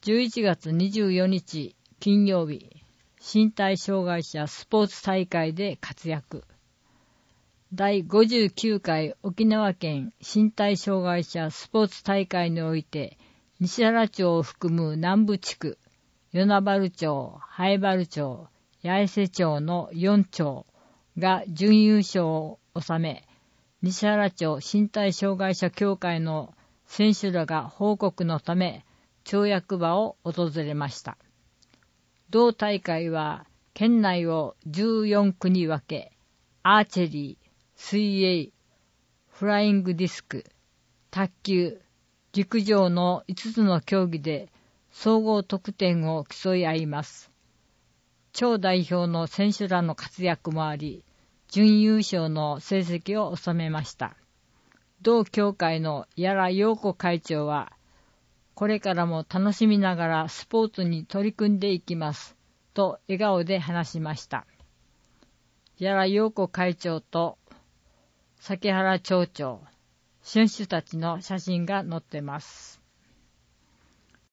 11月24日金曜日、身体障害者スポーツ大会で活躍。第59回沖縄県身体障害者スポーツ大会において、西原町を含む南部地区、与那原町、南原町、八重瀬町の4町が準優勝を収め、西原町身体障害者協会の選手らが報告のため、町役場を訪れました。同大会は県内を14区に分け、アーチェリー、水泳、フライングディスク、卓球、陸上の5つの競技で総合得点を競い合います。町代表の選手らの活躍もあり、準優勝の成績を収めました。同協会の屋良陽子会長は、これからも楽しみながらスポーツに取り組んでいきますと笑顔で話しました。屋良陽子会長と崎原町長、選手たちの写真が載ってます。